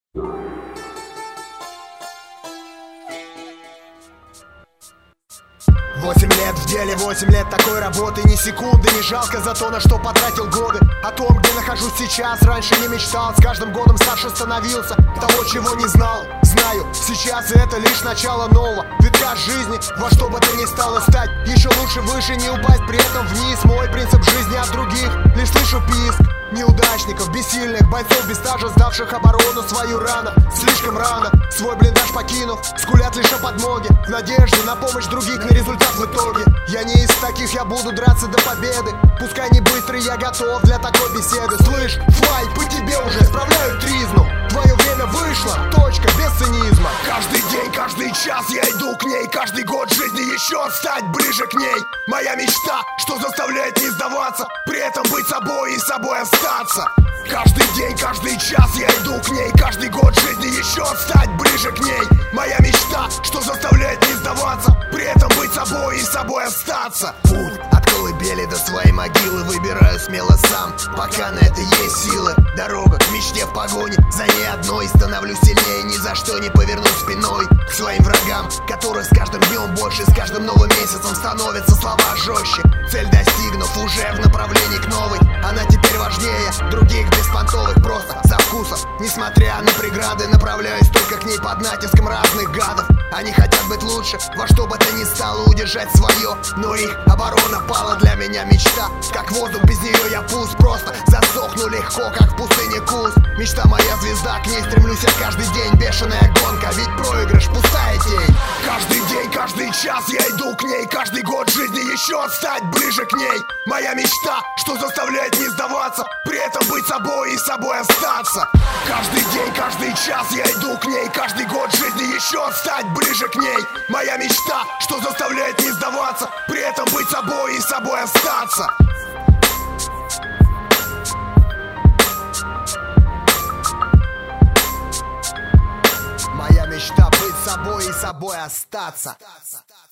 8 лет в деле, 8 лет такой работы. Ни секунды не жалко за то, на что потратил годы. О том, где нахожусь сейчас, раньше не мечтал. С каждым годом старше становился, того, чего не знал. Знаю, сейчас это лишь начало нового витка жизни. Во что бы то ни стало стать еще лучше, выше, не упасть при этом вниз. Мой принцип жизни от других, лишь слышу писк неудачников, бессильных бойцов без стажа, сдавших оборону свою рано. Слишком рано, свой блиндаж покинув, скулят лишь о подмоге, в надежде на помощь других, на результат в итоге. Я не из таких, я буду драться до победы. Пускай не быстрый, я готов для такой беседы. Слышь, флай, по тебе уже справляют тризну. Твое время вышло, точка, без цинизма. Каждый день, каждый час я иду к ней. Каждый год жизни еще стать ближе к ней. Моя мечта, что заставляет не сдаваться, при этом быть собой и собой остаться. Каждый день, каждый час я иду к ней. Каждый год жизни еще стать ближе к ней. Моя мечта, что заставляет не сдаваться, при этом быть собой и собой остаться. Путь от колыбели до своей могилы выбираю смело сам, пока на это есть силы. Дорога к мечте в погоне, за ней одной становлюсь сильнее, ни за что не повернусь спиной к своим врагам, которых с каждым днем больше, с каждым новым месяцем становятся слова жестче. Цель достигнув, уже в направлении к новой, она теперь важнее других беспонтовых, просто со вкусом. Несмотря на преграды, направляюсь только к ней под натиском разных гадов. Они хотят быть лучше, во что бы то ни стало удержать свое, но их оборона пала. Для меня мечта, как воздух, без нее я пуст, просто засохну легко, как в пустыне куст. Мечта моя звезда, к ней стремлюсь я каждый день. Бешеная гонка, ведь проигрыш пустая тень. Каждый день, каждый час я иду к ней. Каждый год жизни еще стать ближе к ней. Моя мечта, что заставляет не сдаваться, при этом быть собой и собой остаться. Каждый день, каждый час я иду к ней. Каждый год жизни еще стать ближе к ней. Моя мечта, что заставляет не сдаваться, при этом быть собой и собой остаться. Моя мечта быть собой и собой остаться.